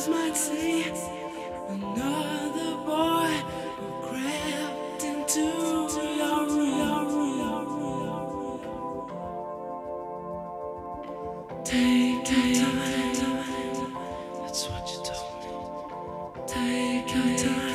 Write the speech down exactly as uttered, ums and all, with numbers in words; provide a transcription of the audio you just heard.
might see another boy who crept into your room. Take your time, that's what you told me. Take your time.